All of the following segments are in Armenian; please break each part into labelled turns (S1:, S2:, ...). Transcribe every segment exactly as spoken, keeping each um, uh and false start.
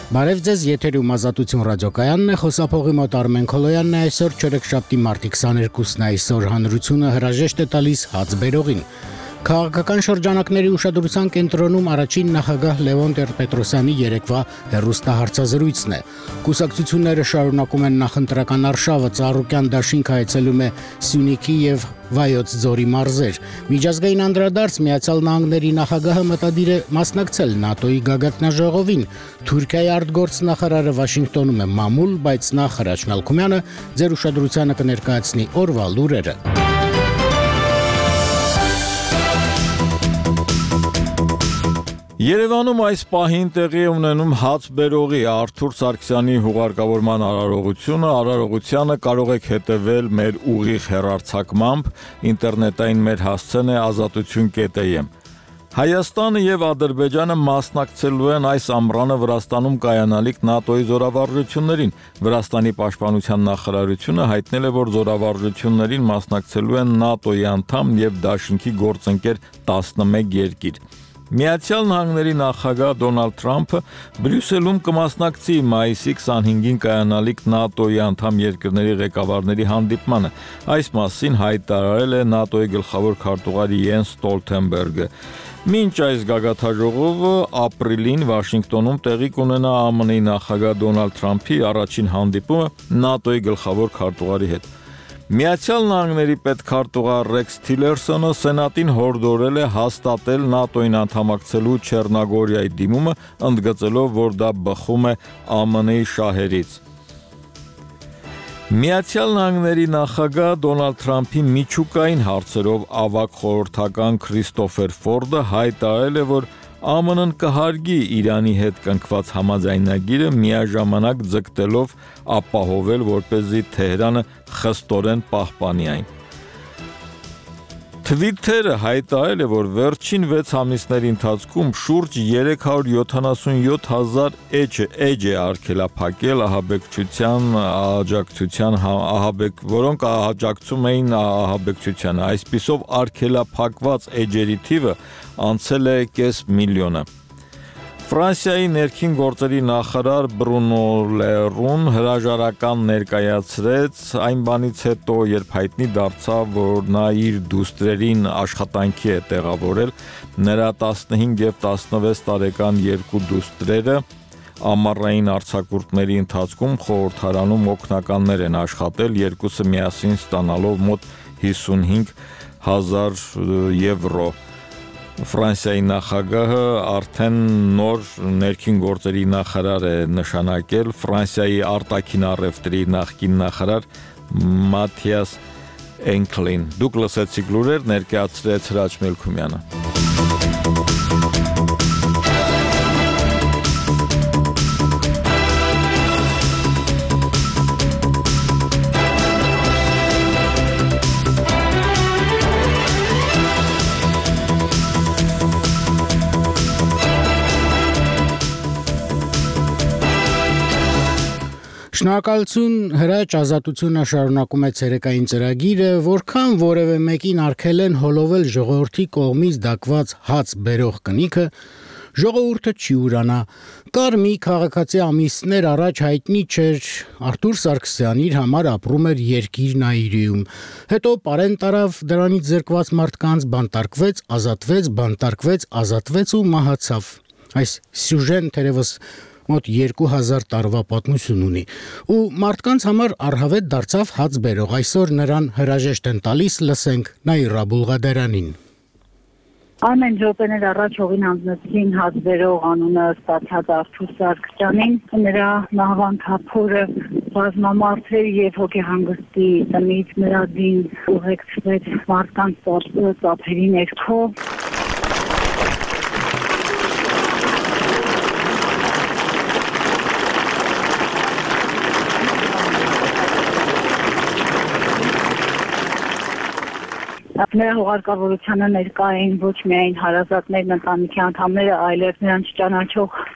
S1: Բարև ձեզ, եթերում Ազատություն ռադիոկայանն է, խոսափողի մոտ Արմեն Քոլոյանն է, այսօր չորեքշաբթի մարտի քսաներկուսն է, այսօր հանրությունը հրաժեշտ է տալիս հաց բերողին։ Քաղաքական շրջանակների ուշադրության կենտրոնում առաջին նախագահ Լևոն Տեր-Պետրոսյանի երեկվա հեռուստահարցազրույցն է։ Կուսակցությունները շարունակում են նախընտրական արշավը, Ծառուկյան դաշինքը այցելում է Սյունիքի եւ Վայոց ձորի մարզեր։ Միջազգային անդրադարձ Միացյալ Նահանգների նախագահը մտադիր է մասնակցել ՆԱՏՕ-ի գագաթնաժողովին։ Թուրքիայի արտգործնախարարը Վաշինգտոնում է մամուլ, բայց նախ Հրաչ Մելքումյանը ձեր ուշադրությանը կներկայացնի օրվա լուրերը։
S2: Երևանում այս պահին տեղի է ունենում հաց բերողի Արթուր Սարգսյանի հուղարկավորման արարողությունը, արարողությանը կարող եք հետևել մեր ուղիղ հեռարձակմամբ, ինտերնետային մեր հասցեն է ազատություն կետ է եմ։ Հայաստանը եւ Ադրբեջանը մասնակցելու են այս ամռանը Վրաստանում կայանալիք ՆԱՏՕ-ի զորավարժություններին։ Վրաստանի պաշտպանության նախարարությունը հայտնել է, որ զորավարժություններին մասնակցելու են ՆԱՏՕ-ի անդամ եւ դաշինքի գործընկեր տասնմեկ երկիր։ Միացյալ Նահանգների նախագահ Դոնալդ Թրամփը Բրյուսելում կմասնակցի մայիսի քսանհինգին կայանալիք ՆԱՏՕ-ի անդամ երկրների ղեկավարների հանդիպմանը։ Այս մասին հայտարարել է ՆԱՏՕ-ի գլխավոր քարտուղար Յենս Ստոլթենբերգը։ Մինչ այս գագաթնաժողովը ապրիլին Վաշինգտոնում տեղի կունենա ԱՄՆ-ի նախագահ Դոնալդ Թրամփի առաջին հանդիպումը ՆԱՏՕ-ի գլխավոր քարտուղարի հետ։ Միացյալ Նահանգների պետքարտուղար Ռեքս Թիլերսոնը Սենատին հորդորել է հաստատել ՆԱՏՕ-ին անդամակցելու Չեռնոգորիայի դիմումը, ընդգծելով, որ դա բխում է ԱՄՆ-ի շահերից։ Միացյալ Նահանգների նախագահ Դոնալդ Թրամփի միջուկային հարցերով ավագ խորհրդական Քրիստոֆեր Ֆորդը հայտարարել է, որ ԱՄՆ-ն կհարգի Իրանի հետ կնքված համաձայնագիրը միաժամանակ ձգտելով ապահովել, որպեսզի Թեհրանը խստորեն պահպանի այն։ Թվիթերը հայտարարել է, որ վերջին վեց ամիսների ընթացքում շուրջ երեք հարյուր յոթանասունյոթ հազար էջ է արգելափակել ահաբեկչության աջակցության ահաբեկ, որոնք աջակցում էին ահաբեկչությանը։ Այսպիսով արգելափակված էջերի թիվը անցել է կես միլիոնը։ Ֆրանսիայի ներքին գործերի նախարար Բրունո Լերուն հրաժարական ներկայացրեց այն բանից հետո, երբ հայտնի դարձավ, որ նա իր դուստրերին աշխատանքի է տեղավորել, նրա տասնհինգ եւ տասնվեց տարեկան երկու դուստրերը ամառային արձակուրդների ընթացքում խորհրդարանում օգնականներ են աշխատել, երկուսը միասին ստանալով մոտ հիսունհինգ հազար եվրո։ Ֆրանսիայի նախագահը արդեն նոր ներքին գործերի նախարար է նշանակել Ֆրանսիայի արտաքին առևտրի նախկին նախարար Մաթիաս Էնքլին։ Դուք լսեցիք լուրեր, ներկայացրեց Հրաչ Մելքումյանը։
S1: Շնորհակալություն Հրաչ, ազատությունը շարունակում է ցերեկային ծրագիրը, որքան որևէ մեկին արգել են հոլովել ժողովրդի կողմից դակված հաց բերող կնիքը, ժողովուրդը չի ուրանա։ Կար մի քաղաքացի ամիսներ առաջ հայտնի չէր Արթուր Սարգսյան իր համար ապրում էր Երկիր Նաիրիում։ Հետո պարեն տարավ դրանից զրկված մարդկանց, բանտարկվեց, ազատվեց, բանտարկվեց, ազատվեց ու մահացավ։ Այս սյուժեն թերևս մոտ երկու հազար տարվա պատմություն ունի ու մարդկանց համար առհավետ դարձավ հաց բերող։ Այսօր նրան հրաժեշտ են տալիս, լսենք Նաիրա Բուլղադարանին։
S3: Ամեն րոպեներ առաջ հողին հանձնեցին հաց բերող անունը ստացած Արթուր Սարգսյանին, նրա մահվան թափորը բազմամարդ էր եւ հոգեհանգստի տնից նրա դին ուղեկցվեց մարդկանց ծափերի ներքո։ Նրա հուղարկավորությանը ներկա էին ոչ միայն հարազատներն, ընտանիքի անդամները, այլև նրան չճանաչող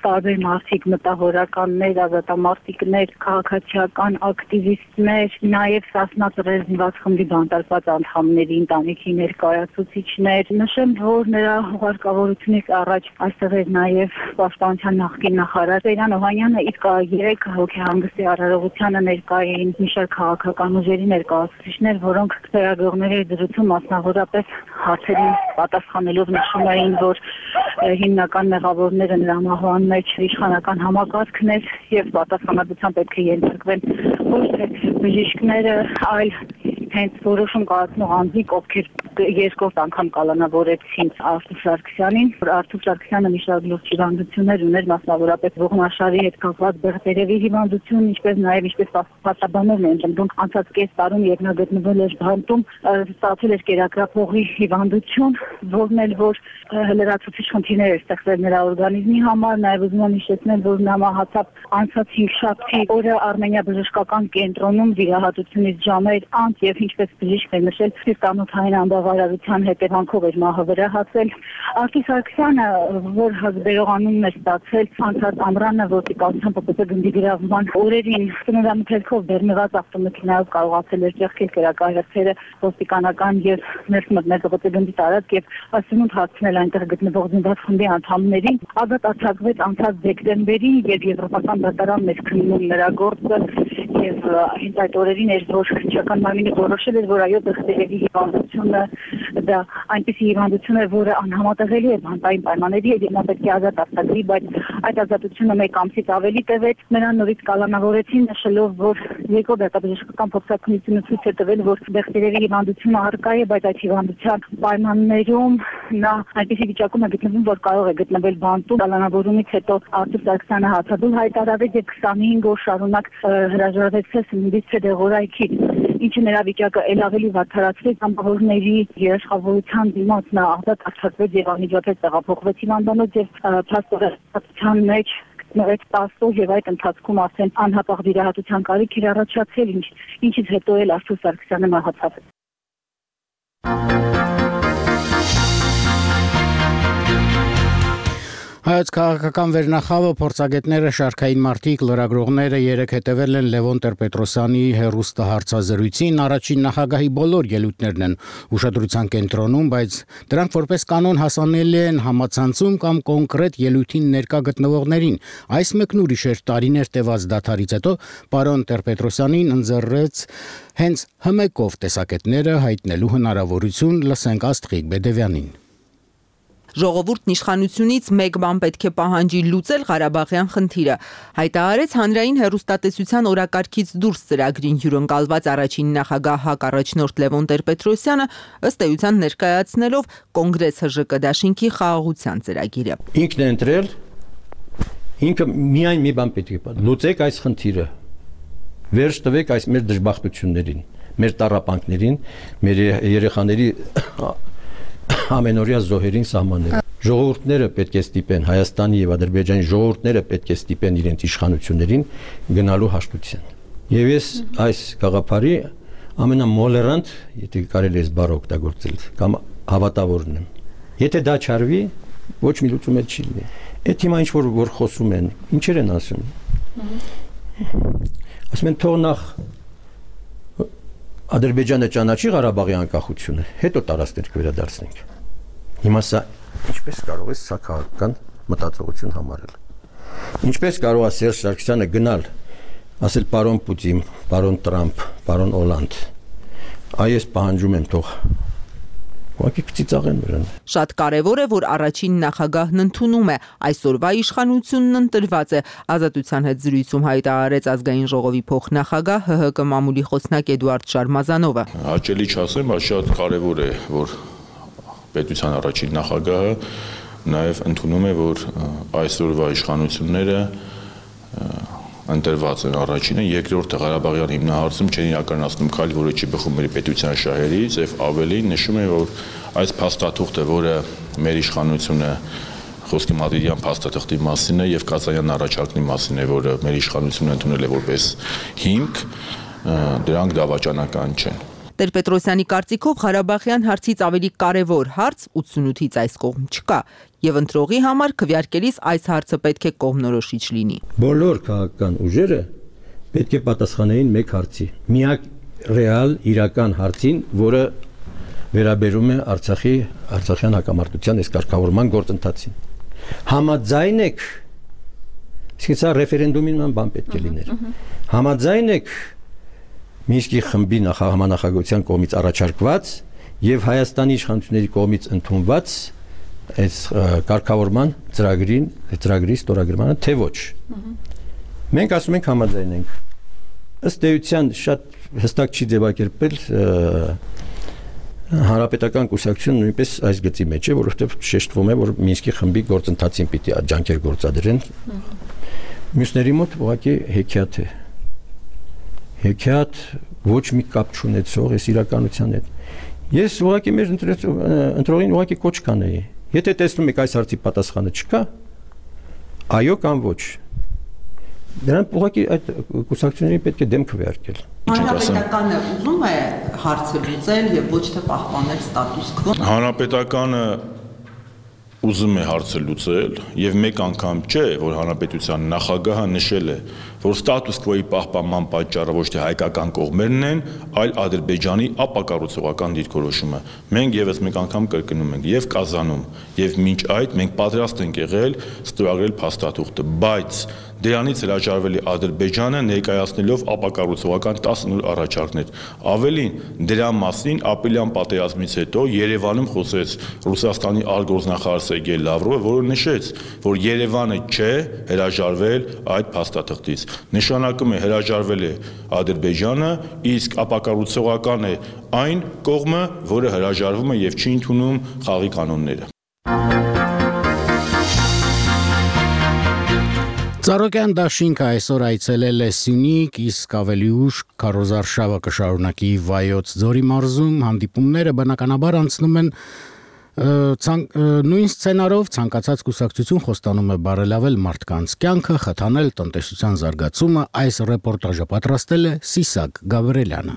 S3: տարբեր մարդիկ, մտահորականներ, ազատամարտիկներ, քաղաքացիական ակտիվիստներ, նաև Սասնա ծռեր զինված խմբի բանտարկված անդամների ընտանիքի ներկայացուցիչներ։ Նշեմ, որ նրա հուղարկավորությունից առաջ այստեղ էր նաև Պաշտպանության նախկին նախարար Սեյրան Օհանյանը, իսկ երեք հոգեհանգստի արարողությանը ներկա էին մի շարք քաղաքական ուժերի ներկայացուցիչներ, որոնք ծրագրողների դրություն մասնավորապես հարցերին պատասխանելով նշում էին, որ հիմնական մեղավորները նրա մահվան մեջ իշխանական համակարգն էր եւ պատասխանատվության պետք է ենթարկվեն ոչ թե բժիշկները, այլ հենց որոշում կայացնող անձիկ, ովքեր երկրորդ անգամ կալանավորեցին Արթուր Սարգսյանին։ Արթուր Սարգսյանը մի շարք լուրջ հիվանդություններ ուներ, մասնավորապես ողնաշարի հետ կապված բեղտերևի հիվանդություն, ինչպես նաև ինչպես պատասխանաբաններն են ընդգրկում անցած կես տարում, երբ նա գտնվել էր բանտում, ստացել էր կերակրափողի հիվանդություն, որն էլ որ լրացուցիչ խնդիրներ էր ստեղծել նրա օրգանիզմի համար, նաև ուզում եմ հիշեցնել, որ նա մահացավ անցած հինգշաբթի օրը Արմենիա բժշկական կենտրոնում վիրահատությունից ժամեր անց եւ ինչպես բժիշկն էր նշել, սիրտանոթային անբավարարության հետևանքով էր մահը վրահացել։ Արթուր Սարգսյանը, որ հազբերողանում էր ստացել անցած ամռանը ոստիկանության ՊՊԾ գնդի գրավման օրերին, ծննդամթերքով բեռնված ավտոմեքենայով կարողացել էր ճեղքել կերակայրացերը ոստիկանական եւ ներս մտնել ՊՊԾ գնդի տարածք եւ ասումունդ հարցնել այնտեղ գտնվող զինված խմբի անդամներին։ Ազատ արձակվեց անցած դեկտեմբերին, երբ եվրոպական դատարանն էր քննում նրա գործը եւ հենց այդ օրերին էր, որ քննչական մարմինը որոշել էր, որ այո, բեղտերևի հիվանդությունը դա այնպիսի հիվանդություն է, որը անհամատեղելի է բանտային պայմանների հետ, նա պետք է ազատ արձակվի, բայց այդ ազատությունը մեկ ամսից ավելի տևեց, նրան նորից կալանավորեցին, նշելով, որ երկրորդ դատաբժշկական փորձաքննությունը ցույց է տվել, որ բեղտերևի հիվանդությունը առկա է, բայց այդ հիվանդության պայմաններում նա այնպիսի վիճակում է գտնվում, որ կարող է գտնվել բանտում։ Կալանավորումից հետո Արթուր Սարգսյանը հացադուլ հայտարարեց եւ քսանհինգ օր շարունակ հրաժարվեց սննդից ցեդեղորայքի, ինչը նրա վիճակը ել ավելի վատթարացրեց, ամբողջների երաշխավորության դիմաց նա ազատ արձակվեց եւ անմիջապես տեղափոխվեց հիվանդանոց եւ փաստորեն մեջ նորից տասը եւ այդ ընթացքում արդեն անհապաղ վիրահատության կարիք էր առաջացել, ինչ ինչից հետո էլ Արթուր Սարգսյանը մահացավ։
S1: Հայոց քաղաքական վերնախավը փորձագետները, շարքային մարդիկ, լրագրողները երեք հետևել են Լևոն Տեր-Պետրոսյանի հեռուստահարցազրույցին, առաջին նախագահի բոլոր ելույթներն են ուշադրության կենտրոնում, բայց դրանք որպես կանոն հասանելի են համացանցում կամ կոնկրետ ելույթին ներկա գտնվողներին։ Այս մեկն ուրիշ էր տարիներ տևած դադարից հետո պարոն Տեր-Պետրոսյանին ընձեռեց հենց հմեկով տեսակետները հայտնելու հնարավորություն, լսենք Աստղիկ Բեդևյանին։
S4: Ժողովուրդն իշխանությունից մեկ բան պետք է պահանջի լուծել Ղարաբաղյան խնդիրը, հայտարարեց հանրային հեռուստատեսության օրակարգից դուրս ծրագրին հյուրընկալված առաջին նախագահ ՀԱԿ առաջնորդ Լևոն Տեր-Պետրոսյանը, ըստ էության ներկայացնելով Կոնգրես ՀԺԿ դաշինքի խաղաղության ծրագիրը։
S5: Ինքն է ընտրել, ինքը միայն մի բան պետք է պահանջի, լուծեք այս խնդիրը, վերջ տվեք այս մեր դժբախտություններին, մեր տառապանքներին, մեր երեխաների ամենօրյա զոհերին սահմանները։ Ժողովուրդները պետք է ստիպեն, Հայաստանի եւ Ադրբեջանի ժողովուրդները պետք է ստիպեն իրենց իշխանություններին գնալու հաշտության։ Եվ ես այս գաղափարի ամենամոլերանտ, եթե կարելի է բառ օգտագործել, կամ հավատավորն եմ։ Եթե դա չարվի, ոչ մի լուծում էլ չի լինի։ Այդ հիմա ինչ որ որ խոսում են, ինչեր են ասում։ Ասում են թող նախ Ադրբեջանը ճանաչի Ղարաբաղի անկախությունը, հետո տարածքներ կվերադարձնենք։ Հիմա սա ինչպես կարող է սա քաղաքական մտածողություն համարել։ Ինչպես կարող է Սերժ Սարգսյանը գնալ, ասել պարոն Պուտին, պարոն Տրամփ, պարոն Օլանդ, այ ես պահանջում եմ թող ուղղակի կծիծաղեն նրան։
S4: Շատ կարևոր է, որ առաջին նախագահն ընդունում է, այսօրվա իշխանությունն ընտրված է, Ազատության հետ զրույցում հայտարարեց Ազգային ժողովի փոխնախագահ ՀՀԿ մամուլի խոսնակ Էդուարդ Շարմազանովը։
S6: Հաճելի չասեմ, բայց շատ կարևոր է, որ պետության առաջին նախագահը նաև ընդունում է, որ այսօրվա իշխանությունները ընտրված են առաջինը, երկրորդը Ղարաբաղյան հիմնահարցում չեն իրականացնում քայլ, որը չի բխում մեր պետության շահերից եւ ավելին նշում է, որ այս փաստաթուղթը, որը մեր իշխանությունը խոսքի Մադրիդյան փաստաթղթի մասին է եւ Կազանյան առաջարկի մասին է, որը մեր իշխանությունը ընդունել է որպես հիմք, դրանք դավաճանական չեն։
S4: Տեր-Պետրոսյանի կարծիքով Ղարաբաղյան հարցից ավելի կարևոր հարց ութսունութից այս կողմ չկա։ եւ ընտրողի համար քվեարկելիս այս հարցը պետք է կողմնորոշիչ լինի։
S5: Բոլոր քաղաքական ուժերը պետք է պատասխանեին մեկ հարցի, միակ ռեալ իրական հարցին, որը վերաբերում է Արցախի Արցախյան հակամարտության այս կարգավորման գործընթացին։ Համաձայն եք, իսկ սա ռեֆերենդումի նման բան պետք է լիներ։ Համաձայն եք Մինսկի խմբի նախահամանախագահության կողմից առաջարկված եւ Հայաստանի իշխանությունների կողմից ընդունված այս կարգավորման ծրագրին, ծրագրի ստորագրմանը, թե ոչ։ Մենք ասում ենք համաձայն ենք։ Ըստ էության շատ հստակ չի ձևակերպել Հանրապետական կուսակցությունը նույնպես այս գծի մեջ է, որովհետեւ շեշտվում է, որ Մինսկի խմբի գործընթացին պիտի ջանքեր գործադրեն։ Մյուսների մոտ ուղղակի հեքիաթ է։ Հեքիաթ ոչ մի կապ չունեցող այս իրականության հետ։ Ես ուղղակի մեր ընտրողին ուղղակի կոչ կանեի։ Եթե տեսնում եք այս հարցի պատասխանը չկա, այո կամ ոչ։ Դրանք ուղղակի այդ կուսակցություններին պետք է դեմ քվեարկել։
S4: Հանրապետականը ուզում է հարցը լուծել եւ ոչ թե պահպանել ստատուս քվո։
S6: Հանրապետականը ուզում է հարցը լուծել եւ մեկ անգամ չէ, որ հանրապետության նախագահը նշել է, որ ստատուս քվոյի պահպանման պատճառը ոչ թե հայկական կողմերն են, այլ Ադրբեջանի ապակառուցողական դիրքորոշումը։ Մենք եւս մեկ անգամ կրկնում ենք եւ Կազանում, եւ մինչ այդ մենք պատրաստ ենք եղել ստորագրել փաստաթուղթը, բայց դրանից հրաժարվել է Ադրբեջանը ներկայացնելով ապակառուցողական տասը առաջարկներ։ Ավելին, դրա մասին ապրիլյան պատերազմից հետո Երևանում խոսեց Ռուսաստանի արտգործնախարար Սերգեյ Լավրովը, որը նշեց, որ Երևանը չէ հրաժարվել այդ փաստաթղթից։ Նշանակում է հրաժարվել է Ադրբեջանը, իսկ ապակառուցողական է այն կողմը, որը հրաժարվում է եւ չի ընդունում խաղի կանոնները։
S1: Ծառոկյան դաշինքը այսօր այցելել է Սյունիք, իսկ ավելի ուշ քարոզարշավը կշարունակի Վայոց ձորի մարզում, հանդիպումները բնականաբար անցնում են նույն սցենարով, ցանկացած կուսակցություն խոստանում է բարելավել մարդկանց կյանքը, խթանել տնտեսության զարգացումը, այս ռեպորտաժը պատրաստել է Սիսակ Գաբրելյանը։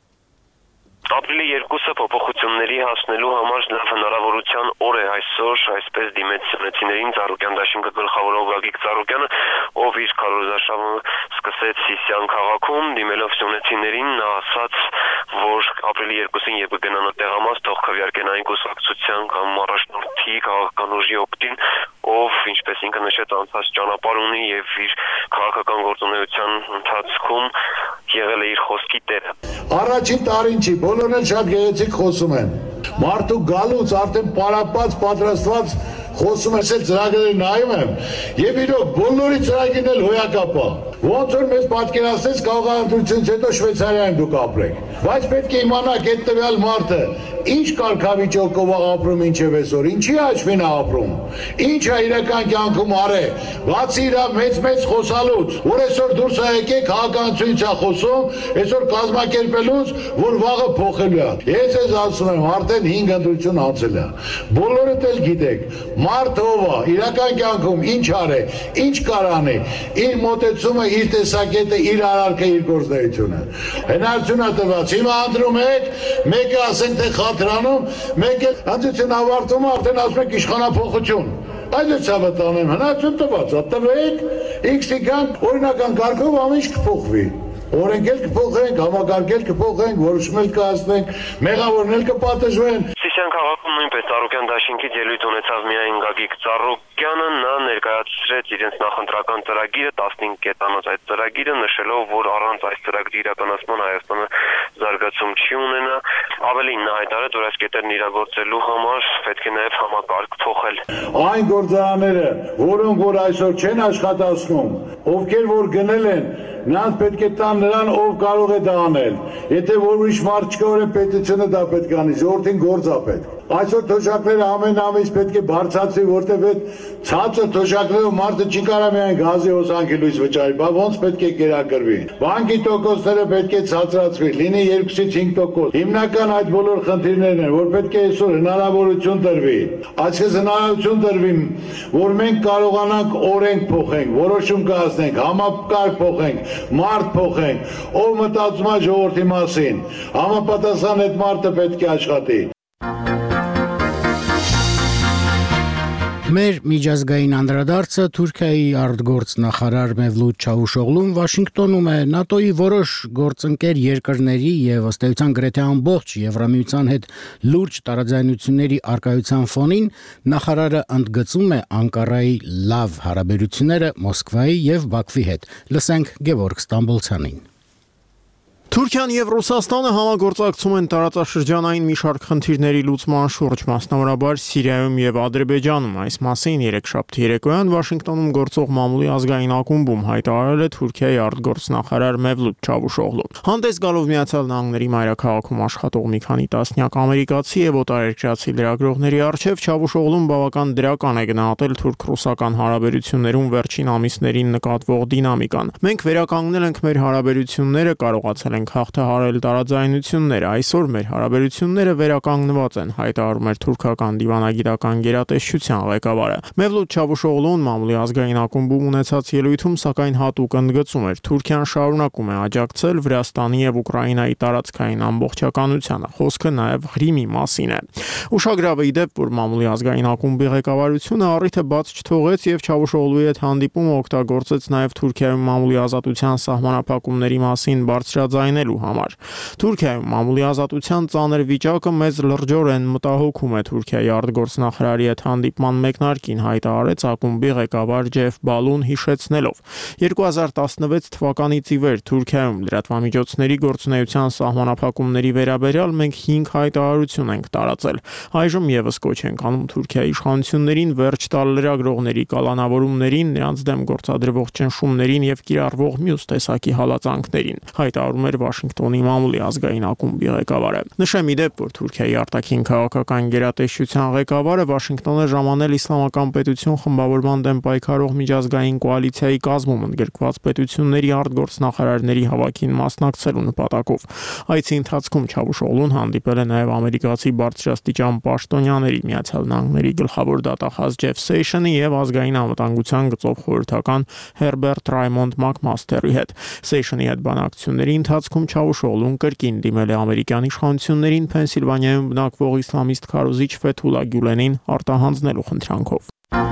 S7: Ապրիլի երկուսը փոփոխությունների հասնելու համար լավ հնարավորության օր է այսօր, այսպես դիմեց սյունեցիներին Ծառոկյան դաշինքը գլխավորող Գագիկ Ծառոկյանը, ով իր քարոզարշավը սկսեց Սիսիան քաղաքում, դիմելով սյունեցիներին, նա ասաց, որ ապրիլի երկուսին երբ կգնան տեղամաս, թող քվեարկեն այն կուսակցության կամ առաջնորդի քաղաքական ուժի օգտին, ով, ինչպես ինքը նշեց, անցած ճանապարհ ունի եւ իր քաղաքական գործունեության ընթացքում եղել է իր խոսքի տերը։
S8: Առաջին տարին չի, բոլորն էլ շատ գեղեցիկ խոսում են։ Մարդու գալուց արդեն պարապած, պատրաստված խոսում ես էլ ծրագրերը նայում եմ եւ իրոք բոլորի ծրագիրն էլ հոյակապ է։ Ոնց որ մեզ պատկերացնես քաղաքականությունից հետո Շվեյցարիայում դուք ապրեք։ Բայց պետք է իմանաք այդ տվյալ մարդը ինչ կարգավիճակով է ապրում ինչև այսօր, ինչի հաշվին է ապրում, ինչ է իրական կյանքում արել, բացի իր մեծ-մեծ խոսալուց, որ այսօր դուրս է եկել քաղաքականությունից է խոսում, այսօր կազմակերպելուց, որ վաղը փոխելու է։ Ես ես ասում եմ, արդեն հինգ ընտրություն անցել է։ Բոլորդ էլ գիտեք, մարդ ով է, իրական կյանքում ինչ արել, ինչ կար անել, իր մոտեցումը, իր տեսակետը, իր արարքը, իր գործունեությունը։ Հնարություն է տված, հիմա ընտրում եք, մեկը ասենք թե խաթրանում, մեկը հանդիպություն ավարտում է, արդեն ասում եք իշխանափոխություն։ Այդ է ցավը տանեմ, հնարություն տված, տվեք, X-ի կան օրինական կարգով ամեն ինչ կփոխվի։ Օրենք էլ կփոխենք, համակարգել կփոխենք, որոշումներ կհասնենք, մեղավորներ կպատժվեն։
S7: Սիսիան քաղաքում նույնպես Ծառոկյան դաշինքից ելույթ ունեցավ միայն Գագիկ Ծառոկյանը, նա ներկայացրեց իրենց նախընտրական ծրագիրը, տասնհինգ կետանոց այդ ծրագիրը, նշելով, որ առանց այս ծրագրի իրականացման Հայաստանը զարգացում չի ունենա։ Ավելին նա հայտարարեց, որ այս կետերն իրագործելու համար պետք է նաև համակարգ փոխել։
S8: Այն գործարանները, որոնք որ այսօր չեն աշխատացնում, ովքեր որ գնել են, նրանց պետք է տան նրան, ով կարող է դա անել։ Եթե որ ուրիշ մարդ չկա, որ պետությունը դա պետք է անի, ժողովրդին գործ է պետք։ Այսօր թոշակները ամեն ամիս պետք է բարձրացվի, որտեղ այդ ցածր թոշակներով մարդը չի կարող միայն գազի հոսանքի լույս վճարի, բա ոնց պետք է կերակրվի։ Բանկի տոկոսները պետք է ցածրացվի, լինի երկուսից հինգ տոկոս։ Հիմնական այդ բոլոր խնդիրներն են, որ պետք է այսօր հնարավորություն տրվի։ Այսպես հնարավորություն տրվի, որ մենք կարողանանք օրենք փոխենք, որոշում կայացնենք, համակարգ փոխենք, մարդ փոխենք, ով մտածում է ժողովրդի մասին, համապատասխան այդ մարդը պետք է աշխատի։
S1: Մեր միջազգային անդրադարձը Թուրքիայի արտգործնախարար Մևլութ Չավուշօղլուն Վաշինգտոնում է ՆԱՏՕ-ի որոշ գործընկեր երկրների եւ ըստ էության գրեթե ամբողջ Եվրամիության հետ լուրջ տարաձայնությունների արկայության ֆոնին նախարարը ընդգծում է Անկարայի լավ հարաբերությունները Մոսկվայի եւ Բաքվի հետ։ Լսենք Գևորգ Ստամբոլցյանին։
S9: Թուրքիան եւ Ռուսաստանը համագործակցում են տարածաշրջանային մի շարք խնդիրների լուծման շուրջ, մասնավորաբար Սիրիայում եւ Ադրբեջանում։ Այս մասին երեքշաբթի երեկոյան Վաշինգտոնում գործող մամուլի ազգային ակումբում հայտարարել է Թուրքիայի արտգործնախարար Մևլութ Չավուշօղլուն։ Հանդես գալով Միացյալ Նահանգների մայրաքաղաքում աշխատող մի քանի տասնյակ ամերիկացի եւ օտարերկրացի լրագրողների առջեւ Չավուշօղլուն բավական դրական է գնահատել թուրք-ռուսական հարաբերություններում վերջին ամիսներին նկատվող դինամիկան։ Մենք վերականգնել ենք մեր հարաբերությունները, կարողացել ենք հաղթահարել տարաձայնությունները։ Այսօր մեր հարաբերությունները վերականգնված են, հայտարարում էր թուրքական դիվանագիտական գերատեսչության ղեկավարը։ Մևլութ Չավուշօղլուն մամուլի ազգային ակումբում ունեցած ելույթում սակայն հատուկ ընդգծում էր. Թուրքիան շարունակում է աջակցել Վրաստանի եւ Ուկրաինայի տարածքային ամբողջականությանը։ Խոսքը նաեւ Ղրիմի մասին է։ Ուշագրավ է ի դեպ, որ մամուլի ազգային ակումբի ղեկավարությունը առիթը բաց չթողեց եւ Չավուշօղլուի հետ հանդիպումը օգտագործեց նաեւ Թուրքիայում մամուլի ազատության սահմանափակումների մասին բարձրաձայնելու համար։ Թուրքիայում մամուլի ազատության ծանր վիճակը մեծ լրջորեն մտահոգում է Թուրքիայի արտգործնախարարի հետ հանդիպման մեկնարկին, հայտարարեց ակումբի ղեկավար Ջեֆ Բալուն, հիշեցնելով. երկու հազար տասնվեց թվականից ի վեր Թուրքիայում լրատվամիջոցների գործունեության սահմանափակումների վերաբերյալ մենք հինգ հայտարարություն ենք տարածել։ Այժմ եւս կոչ ենք անում Թուրքիայի իշխանություններին վերջ տալ լրագրողների կալանավորումներին, նրանց դեմ գործադրվող ճնշումներին եւ կիրառվող մյուս տեսակի հալածանքներին, հայտարարում էր Վաշինգտոնի մամուլի ազգային ակումբի ղեկավարը։ Նշեմ ի դեպ, որ Թուրքիայի արտաքին քաղաքական գերատեսչության ղեկավարը Վաշինգտոն է ժամանել Իսլամական պետություն խմբավորման դեմ պայքարող միջազգային կոալիցիայի կազմում ընդգրկված պետությունների արտգործնախարարների հավաքին մասնակցելու նպատակով։ Այցի ընթացքում Չավուշօղլուն հանդիպել է նաեւ ամերիկացի բարձրաստիճան պաշտոնյաների, Միացյալ Նահանգների գլխավոր դատախազ Ջեֆ Սեյշնի եւ ազգային անվտանգության գծով խորհրդական Հերբերտ Ռայմոնդ Մակմաստերի հետ։ Սեյշնի հետ բանակցությունների ընթացքում Չավուշօղլուն կրկին դիմել է ամերիկյան իշխանություններին Փենսիլվանիայում բնակվող իսլամիստ քարոզիչ Ֆեթուլա Գյուլենին արտահանձնելու խնդրանքով։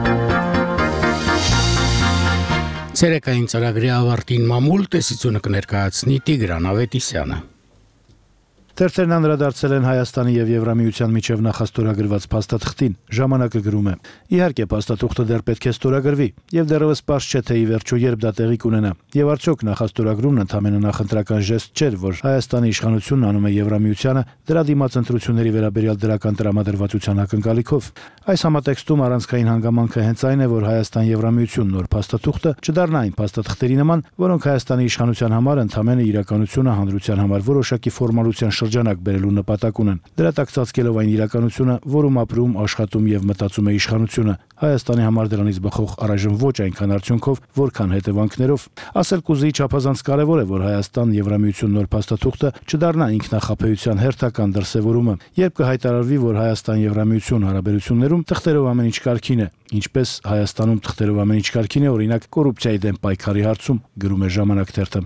S1: Ցերեկային ծրագրի ավարտին մամուլ տեսությունը կներկայացնի Տիգրան Ավետիսյանը։
S10: Թերթերն անդրադարձել են Հայաստանի եւ Եվրամիության միջև նախաստորագրված փաստաթղթին։ Ժամանակը գրում է. Իհարկե, փաստաթուղթը դեռ պետք է ստորագրվի, եւ դեռևս պարզ չէ, թե ի վերջո երբ դա տեղի կունենա։ Եվ արդյոք նախաստորագրումն ընդհանրապես նախընտրական ժեստ չէր, որ Հայաստանի իշխանությունն անում է Եվրամիությանը դրա դիմաց ընտրությունների վերաբերյալ դրական տրամադրվածության ակնկալիքով։ Այս համատեքստում առանցքային հանգամանքը հենց այն է, որ Հայաստան-Եվրամիություն նոր փաստաթուղթը չդառնա այն փաստաթղթերի նման, որոնք Հայաստանի իշխանության համար ընդհանրապես իրականությունը հանրության համար որոշակի ֆորմալության շրջանակ բերելու նպատակ ունեն։ Դրա տակ ծածկելով այն իրականությունը, որում ապրում, աշխատում եւ մտածում է իշխանությունը, Հայաստանի համար դրանից բխող առայժմ ոչ այնքան արդյունքով, որքան հետևանքներով։ Ասել կուզի չափազանց կարևոր է, որ Հայաստան-Եվրամիություն նոր փաստաթուղթը չդառնա ինքնախապեյության հերթական դրսևորումը, երբ կհայտարարվի, որ Հայաստան-Եվրամիություն հարաբերություններում թղթերով ամեն ինչ կարգին է, ինչպես Հայաստանում թղթերով ամեն ինչ կարգին է, օրինակ կոռուպցիայի դեմ պայքարի հարցում, գրում է Ժամանակ թերթը։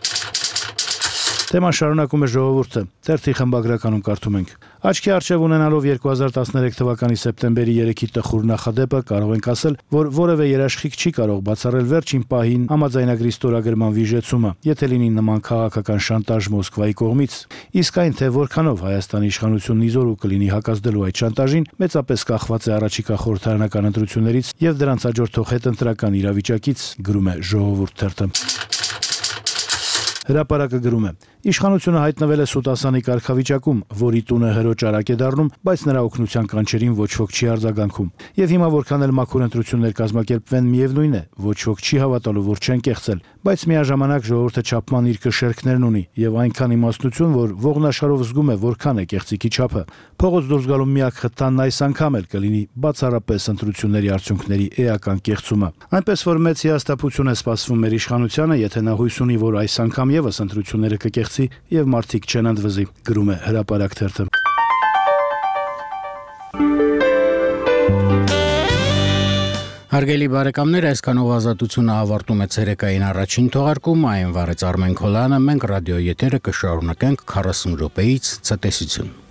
S10: Թեման շարունակում է Ժողովուրդը։ Թերթի խմբագրականում կարդում ենք. Աչքի առջև ունենալով երկու հազար տասներեք թվականի սեպտեմբերի երեքի տխուր նախադեպը կարող ենք ասել, որ որևէ երաշխիք չի կարող բացառել վերջին պահին համաձայնագրի ստորագրման վիժեցումը, եթե լինի նման քաղաքական շանտաժ Մոսկվայի կողմից։ Իսկ այն, թե որքանով Հայաստանի իշխանությունն իզորու կլինի հակազդելու այդ շանտաժին, մեծապես կախված է առաջիկա խորհրդարանական ընտրություններից եւ դրանց հաջորդող հետընտրական իրավիճակից, գրում է Ժողովուրդ թերթը։ Հրապարակը գրում է. Իշխանությունը հայտնվել է սուտասանի կարգավիճակում, որի տունը հրոճ արագ է դառնում, բայց նրա օգնության կանչերին ոչ ոք չի արձագանքում։ Եվ հիմա որքան էլ մաքուր ընտրություններ կազմակերպվեն, միևնույն է, ոչ ոք չի հավատալու, որ չեն կեղծել, բայց միաժամանակ ժողովուրդը չափման իր կշերքներն ունի եւ այնքան իմաստնություն, որ ողնաշարով զգում է որքան է կեղծիքի չափը։ Փողոց դուրս գալու միակ խթանն այս անգամ էլ կլինի բացառապես ընտրությունների արդյունքների էական կեղծումը։ Այնպես որ մեծ հիասթափություն է սպասվում մեր իշխանությանը, եթե նա հույս ունի, որ այս անգամ եւս ընտրությունները կկեղծի եւ մարդիկ չեն ընդվզի, գրում է Հրապարակ թերթը։
S1: Հարգելի բարեկամներ, այսքանով Ազատությունը ավարտում է ցերեկային առաջին թողարկումը, այն վարեց Արմեն Քոլյանը, մենք ռադիո եթերը կշարունակենք քառասուն րոպեից ցտեսություն։